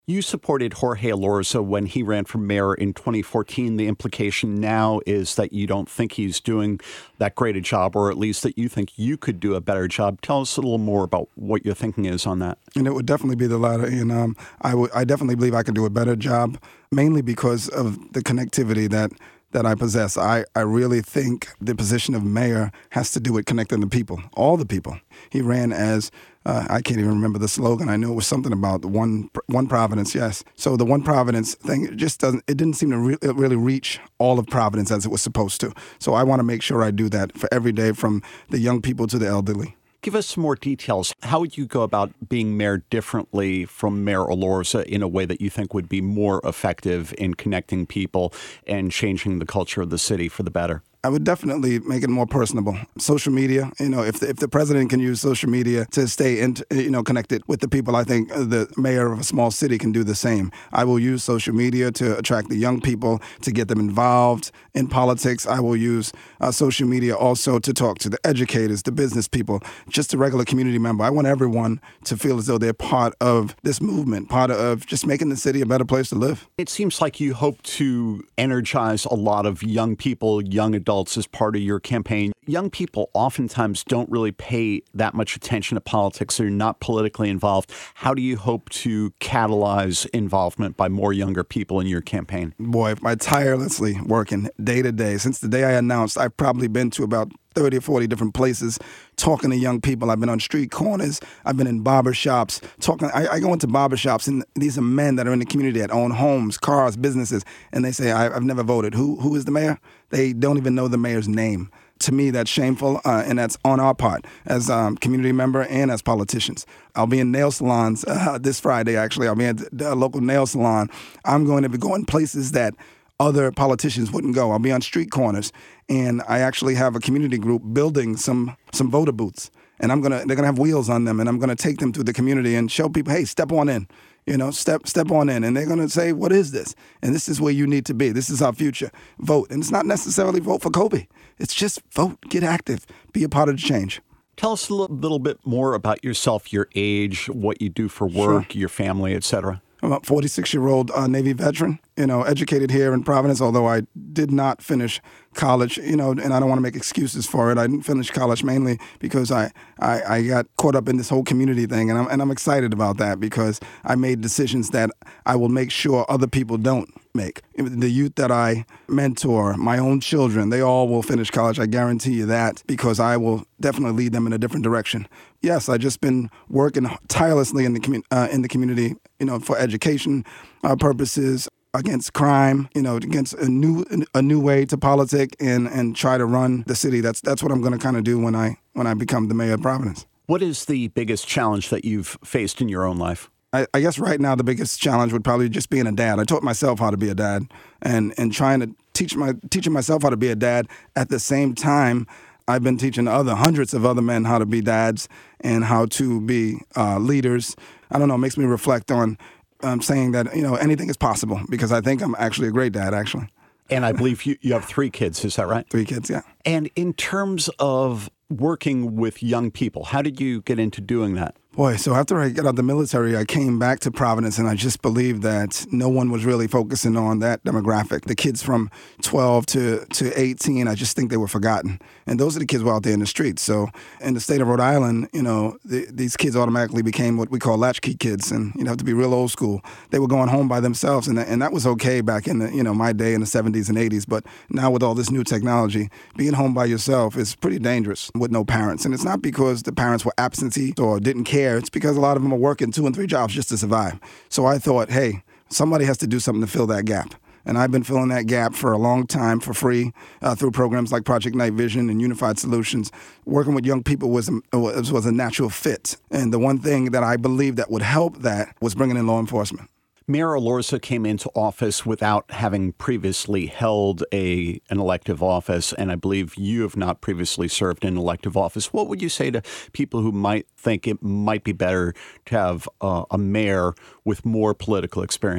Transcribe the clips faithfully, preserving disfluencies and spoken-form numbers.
You supported Jorge Elorza when he ran for mayor in twenty fourteen. The implication now is that you don't think he's doing that great a job, or at least that you think you could do a better job. Tell us a little more about what your thinking is on that. And it would definitely be the latter. And um, I, w- I definitely believe I could do a better job, mainly because of the connectivity that that I possess. I, I really think the position of mayor has to do with connecting the people, all the people. He ran as, uh, I can't even remember the slogan. I knew it was something about one one Providence, yes. So the one Providence thing, it just doesn't, it didn't seem to re- really reach all of Providence as it was supposed to. So I want to make sure I do that for every day, from the young people to the elderly. Give us some more details. How would you go about being mayor differently from Mayor Elorza in a way that you think would be more effective in connecting people and changing the culture of the city for the better? I would definitely make it more personable. Social media, you know, if the, if the president can use social media to stay in, you know, connected with the people, I think the mayor of a small city can do the same. I will use social media to attract the young people, to get them involved in politics. I will use uh, social media also to talk to the educators, the business people, just a regular community member. I want everyone to feel as though they're part of this movement, part of just making the city a better place to live. It seems like you hope to energize a lot of young people, young adults, as part of your campaign. Young people oftentimes don't really pay that much attention to politics. They're not politically involved. How do you hope to catalyze involvement by more younger people in your campaign? Boy, by tirelessly working day to day. Since the day I announced, I've probably been to about thirty or forty different places talking to young people. I've been on street corners. I've been in barber shops talking. I, I go into barber shops, and these are men that are in the community that own homes, cars, businesses, and they say, I, I've never voted. Who Who is the mayor? They don't even know the mayor's name. To me, that's shameful, uh, and that's on our part as a um, community member and as politicians. I'll be in nail salons uh, this Friday, actually. I'll be at the local nail salon. I'm going to be going places that other politicians wouldn't go. I'll be on street corners, and I actually have a community group building some some voter booths, and I'm gonna they're gonna have wheels on them, and I'm gonna take them through the community and show people, hey, step on in, you know, step step on in, and they're gonna say, what is this? And this is where you need to be. This is our future. Vote, and it's not necessarily vote for Kobe. It's just vote, get active, be a part of the change. Tell us a little, little bit more about yourself, your age, what you do for work, sure. Your family, et cetera. I'm a forty-six-year-old uh, Navy veteran, you know, educated here in Providence, although I did not finish college, you know, and I don't want to make excuses for it. I didn't finish college mainly because I, I, I got caught up in this whole community thing, and I'm, and I'm excited about that because I made decisions that I will make sure other people don't make. The youth that I mentor, my own children, they all will finish college. I guarantee you that, because I will definitely lead them in a different direction. Yes, I've just been working tirelessly in the commu- uh, in the community, you know, for education uh, purposes, against crime, you know, against a new a new way to politic and and try to run the city. That's that's what I'm going to kind of do when I when I become the mayor of Providence. What is the biggest challenge that you've faced in your own life? I, I guess right now the biggest challenge would probably just being a dad. I taught myself how to be a dad, and and trying to teach my teaching myself how to be a dad at the same time. I've been teaching other hundreds of other men how to be dads and how to be uh, leaders. I don't know, it makes me reflect on um, saying that, you know, anything is possible, because I think I'm actually a great dad, actually. And I believe you, you have three kids, is that right? Three kids, yeah. And in terms of working with young people, how did you get into doing that? Boy, so after I got out of the military, I came back to Providence, and I just believed that no one was really focusing on that demographic. The kids from twelve to, to eighteen, I just think they were forgotten. And those are the kids who were out there in the streets. So in the state of Rhode Island, you know, the, these kids automatically became what we call latchkey kids, and you know, have to be real old school. They were going home by themselves, and and that was okay back in the, you know, my day in the seventies and eighties. But now with all this new technology, being home by yourself is pretty dangerous with no parents. And it's not because the parents were absentee or didn't care. It's because a lot of them are working two and three jobs just to survive. So I thought, hey, somebody has to do something to fill that gap. And I've been filling that gap for a long time for free uh, through programs like Project Night Vision and Unified Solutions. Working with young people was a, was, was a natural fit. And the one thing that I believed that would help that was bringing in law enforcement. Mayor Elorza came into office without having previously held a an elective office, and I believe you have not previously served in elective office. What would you say to people who might think it might be better to have uh, a mayor with more political experience?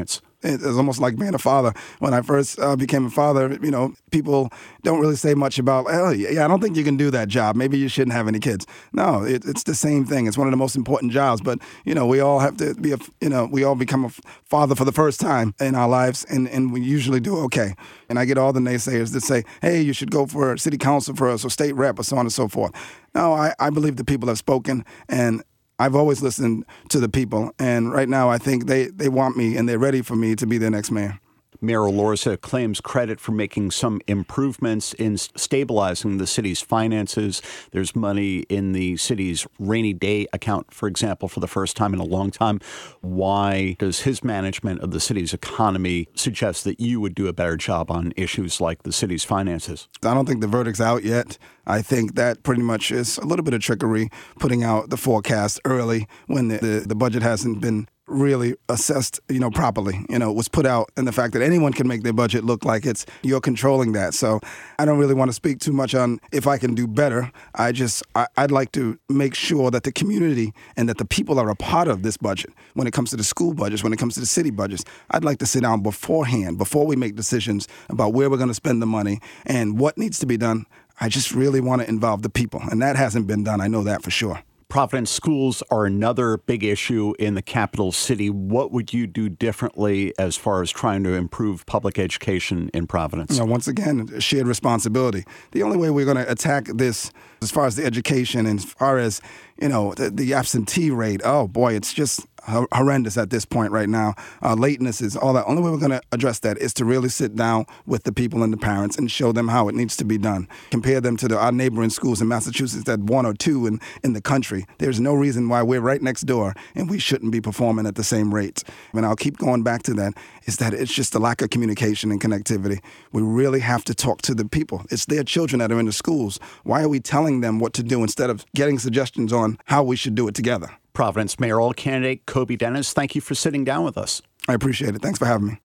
It's almost like being a father. When I first uh, became a father, you know, people don't really say much about, oh, yeah, I don't think you can do that job. Maybe you shouldn't have any kids. No, it, it's the same thing. It's one of the most important jobs. But, you know, we all have to be, a, you know, we all become a father for the first time in our lives, and, and we usually do okay. And I get all the naysayers that say, hey, you should go for city council for us or state rep or so on and so forth. No, I, I believe the people have spoken, and I've always listened to the people, and right now I think they, they want me and they're ready for me to be their next mayor. Mayor Elorza claims credit for making some improvements in stabilizing the city's finances. There's money in the city's rainy day account, for example, for the first time in a long time. Why does his management of the city's economy suggest that you would do a better job on issues like the city's finances? I don't think the verdict's out yet. I think that pretty much is a little bit of trickery, putting out the forecast early when the, the, the budget hasn't been really assessed, you know, properly. You know, it was put out, and the fact that anyone can make their budget look like it's you're controlling that. So I don't really want to speak too much on if I can do better. I just, I, I'd like to make sure that the community and that the people are a part of this budget. When it comes to the school budgets, when it comes to the city budgets, I'd like to sit down beforehand, before we make decisions about where we're going to spend the money and what needs to be done. I just really want to involve the people, and that hasn't been done. I know that for sure. Providence schools are another big issue in the capital city. What would you do differently as far as trying to improve public education in Providence? You know, once again, shared responsibility. The only way we're going to attack this as far as the education and as far as, you know, the, the absentee rate, oh boy, it's just horrendous at this point right now. Uh, lateness is all that. Only way we're going to address that is to really sit down with the people and the parents and show them how it needs to be done. Compare them to the, our neighboring schools in Massachusetts that one or two in, in the country. There's no reason why we're right next door and we shouldn't be performing at the same rates. And I'll keep going back to that, is that it's just a lack of communication and connectivity. We really have to talk to the people. It's their children that are in the schools. Why are we telling them what to do instead of getting suggestions on how we should do it together? Providence mayoral candidate Kobe Dennis, thank you for sitting down with us. I appreciate it. Thanks for having me.